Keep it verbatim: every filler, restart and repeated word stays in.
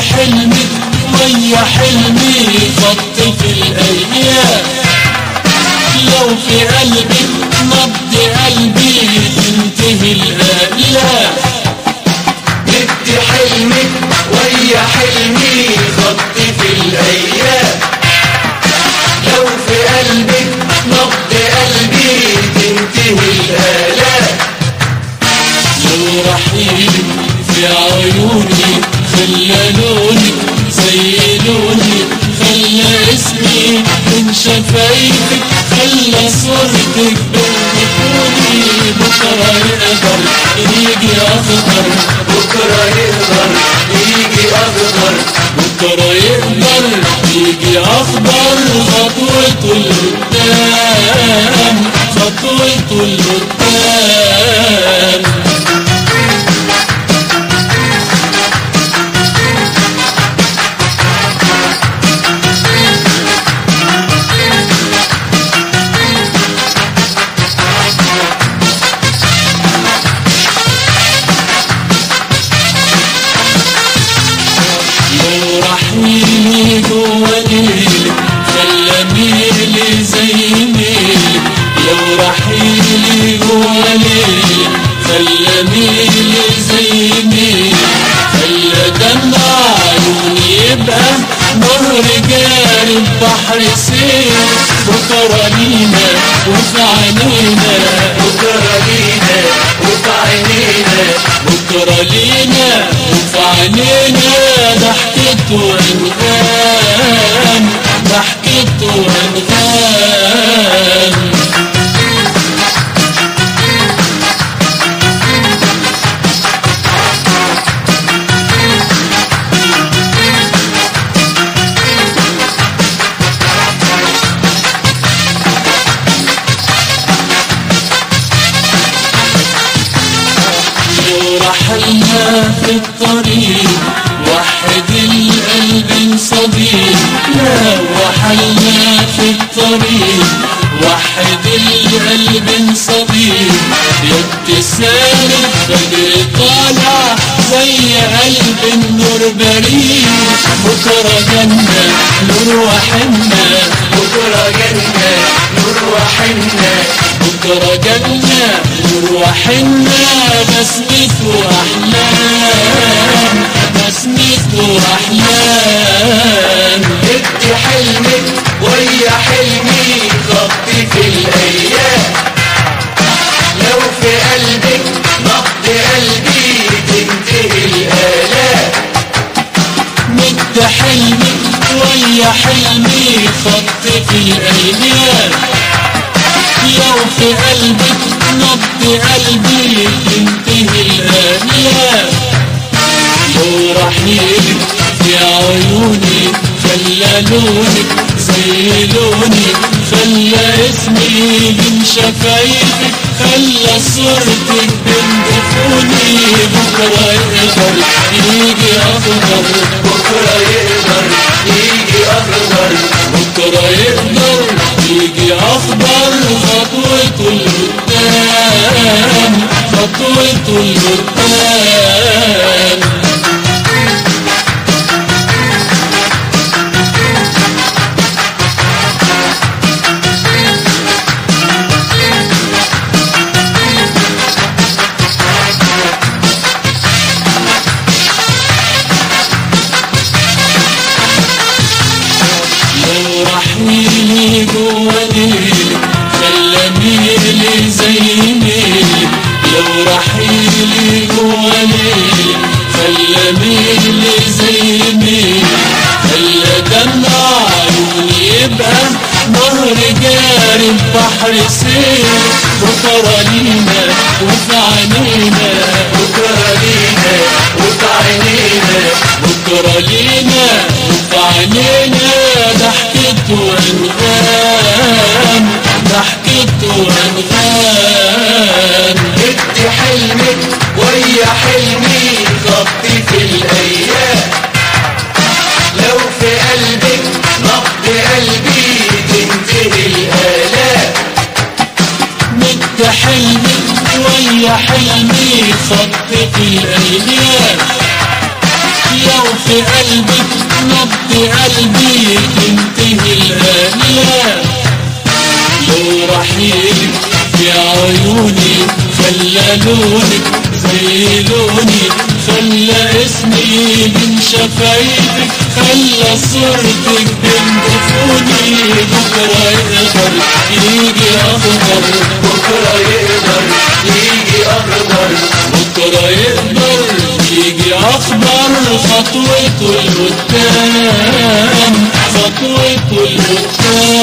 حلمي ويا حلمي خط في الأيام. لو في قلبي نبض قلبي تنتهي الآلام. بدي حلمي ويا حلمي خط في الأيام. لو في قلبي نبض قلبي تنتهي الآلام. لو رحيلي في عيوني خلى لوني زي لوني، خلى اسمي من شفايفك، خلى صورتك بتكوني. بكرة يقدر يجي أخضر، بكرة يقدر يجي أخضر، بكرة يقدر يجي أخضر. خطوته لقدام، خطوته لقدام. رحيلي جوا ليلي خلى ميلي زي ميلي. لو رحيلي جوا ليلي خلى ميلي زي ميلي، خلى دمع عيوني يبقى نهر جاري ببحر سيل. بكرة لينا وفي عينينا، بكرة لينا وفي عينينا، بكرة لينا وفي عينينا. ضحكت وانغام، ضحكت وانغام. لو رحلنا في الطريق وحد القلب صديق. لو رحلنا في الطريق وحد القلب صديق. يا ابتسام الفجر طالع زي قلب النور بريء. بكرة جنة نور وحنة، بكرة جنة نور وحنة، بكرة جنة نور وحنة. بسمة وأحلام، بسمة وأحلام. بدي حلمي ويا حلمي خط في الأيام. لو في قلبي نبض قلبي تنتهي الآلام. مد حلمي ويا حلمي خط في الأيام. لو في قلبي نبض قلبي تنتهي الآلام. لو رحيلي في عيوني خلى لونك زي لوني، خلى اسمي من شفايفك، خلى صورتك بين جفوني. بكرة يقدر يجي أخضر، بكرة يقدر يجي أخضر، بكرة يقدر يجي أخضر. خطوته لقدام، خطوته لقدام. لو رحيلي جوا ليلي خلى ميلي زي ميلي. لو رحيلي جوا ليلي خلى ميلي زي ميلي، خلى دمع عيوني يبقى نهر جاري ببحر سيل. بكرة لينا وفي عينينا، بكرة لينا وفي عينينا، بكرة لينا وفي عينينا. ضحكت وانغام، ضحكت وانغام. بدي حلمي ويا حلمي خط في الأيام. لو في قلبي نبض قلبي تنتهي الآلام. مد حلمي ويا حلمي خط في الأيام. لو في قلبك نبض قلبي تنتهي الآلام. لو رحيلك في عيوني خلى لونك زي لوني، خلى اسمي من شفايفك، خلى صورتك بين جفوني. بكرة يقدر يجي أخضر، بكرة يقدر يجي أخضر، بكرة يقدر يجي أخضر. خطوته لقدام، خطوته لقدام.